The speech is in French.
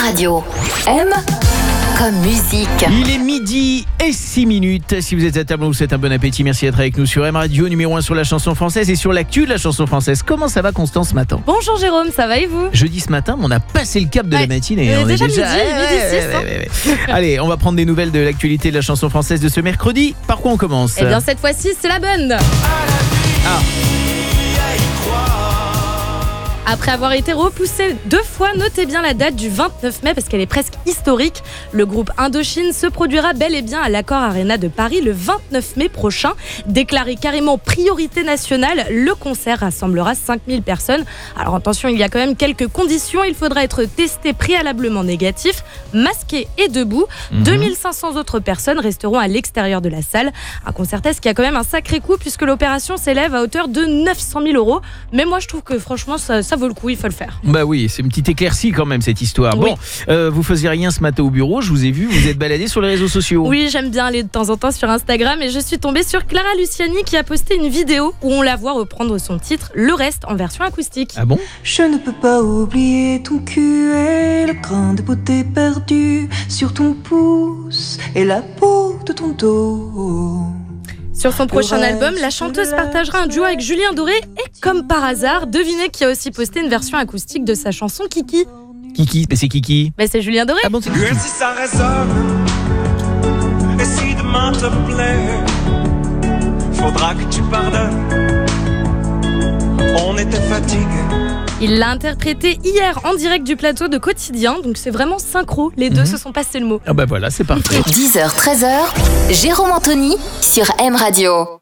Radio. M comme musique. Il est midi et 6 minutes. Si vous êtes à table, vous souhaite un bon appétit. Merci d'être avec nous sur M Radio, numéro 1 sur la chanson française et sur l'actu de la chanson française. Comment ça va, Constance, ce matin? Bonjour Jérôme, ça va et vous? Jeudi ce matin, on a passé le cap de la matinée. On est déjà midi 6. Allez, on va prendre des nouvelles de l'actualité de la chanson française de ce mercredi. Par quoi on commence? Eh bien cette fois-ci, c'est la bonne. Après avoir été repoussé 2 fois, notez bien la date du 29 mai parce qu'elle est presque historique. Le groupe Indochine se produira bel et bien à l'Accor Arena de Paris le 29 mai prochain. Déclaré carrément priorité nationale, le concert rassemblera 5000 personnes. Alors attention, il y a quand même quelques conditions. Il faudra être testé préalablement négatif, masqué et debout. 2500 autres personnes resteront à l'extérieur de la salle. Un concert test qui a quand même un sacré coût puisque l'opération s'élève à hauteur de 900 000 €. Mais moi je trouve que franchement ça vaut le coup, il faut le faire. Bah oui, c'est une petite éclaircie quand même cette histoire. Oui. Bon, vous faisiez rien ce matin au bureau, je vous ai vu, vous êtes baladé sur les réseaux sociaux. Oui, j'aime bien aller de temps en temps sur Instagram et je suis tombée sur Clara Luciani qui a posté une vidéo où on la voit reprendre son titre Le Reste en version acoustique. Ah bon? Je ne peux pas oublier ton cul et le grain de beauté perdu sur ton pouce et la peau de ton dos. Sur son prochain album, la chanteuse partagera un duo avec Julien Doré et comme par hasard, devinez qui a aussi posté une version acoustique de sa chanson Kiki. Kiki, mais c'est Kiki. Mais c'est Julien Doré. Ah bon, c'est Et si ça résonne, et si demain te plaît, faudra que tu pardonnes. On était fatigués. Il l'a interprété hier en direct du plateau de Quotidien, donc c'est vraiment synchro. Les deux se sont passés le mot. Ah bah voilà, c'est parfait. 10h, 13h, Jérôme Anthony sur M Radio.